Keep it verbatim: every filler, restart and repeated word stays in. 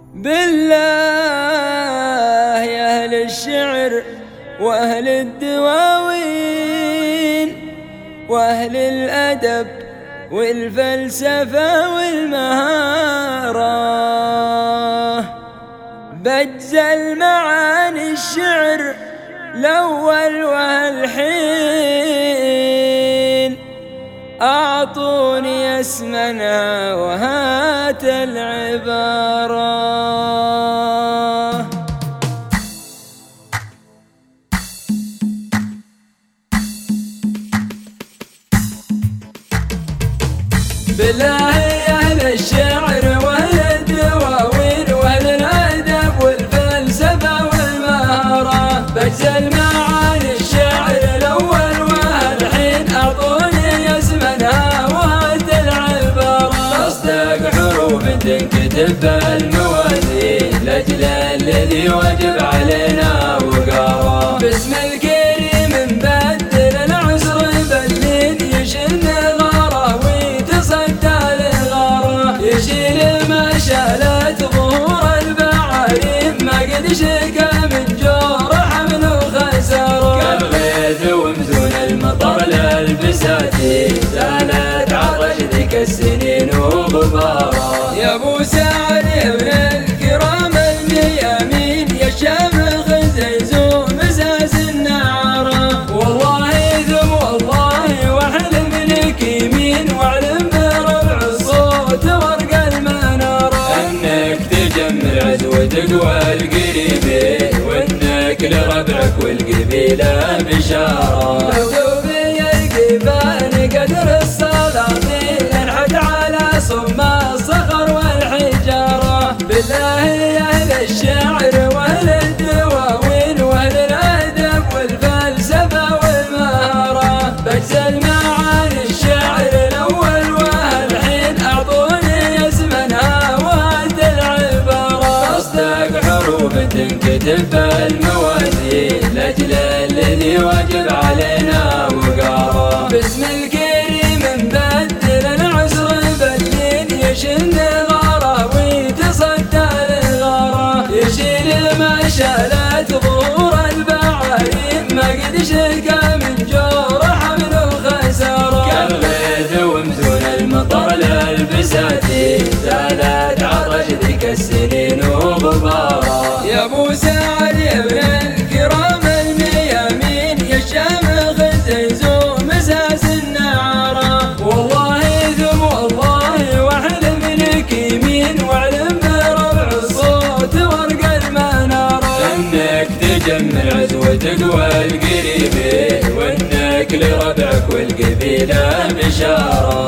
بالله يا أهل الشعر وأهل الدواوين وأهل الأدب والفلسفة والمهارة، بجزل معاني الشعر الأول والحين، أعطوني اسمنا وهات العبارة. بالله يا أهل الشعر وأهل الدواوين وأهل الأدب والفلسفة والمهارة، بجزل معاني الشعر الأول والحين، أعطوني اسمنا وهات العبارة. أصدق حروف تنكتب بالموازين لأجل الذي وجب علينا وقاره، باسم الكريم نبدل العسر بلين، يشن شالت ظهور البعارين، ما قد شكا من جور حمل وخسارة، كالغيث ومزون المطر للبساتين، زالت عطش ذيك السنين وغبارة. يا ابو سعد يا ابن الكرام الميامين، يا الشامخ زيزو مساس النعارة، والله ثم والله واحلم لك يمين، واعلم بربع الصوت ورق عزوتك والقريبين، وانك لربعك والقبيلة بشارة. مكتوبي القبان قدر السلاطين، انحت على صم الصخر والحجارة. بالله يا أهل الشعر وأهل الدواوين وأهل الأدب والفلسفة والمهارة، بجزل معاني الشعر الأول والحين، أعطوني اسمنا وهات العبارة. أصدق حروف تنكتب بالموازين لأجل الذي وجب علينا وقاره، باسم الكريم نبدل العسر بلين، يشن غاره ويتصدى للغاره، يشيل ما شالت ظهور البعارين، ما قد شكا من جور حمل وخسارة، كالغيث ومزون المطر للبساتين، زالت عطش ذيك السنين وغبارة. يا ابو سعد يا ابن الكرام الميامين، يا الشامخ زيزو مساس النعارة، والله ثم والله واحلم لك يمين، واعلم بربع الصوت ورق المنارة، انك تجمل عزوتك والقريبين، وانك لربعك والقبيلة بشارة.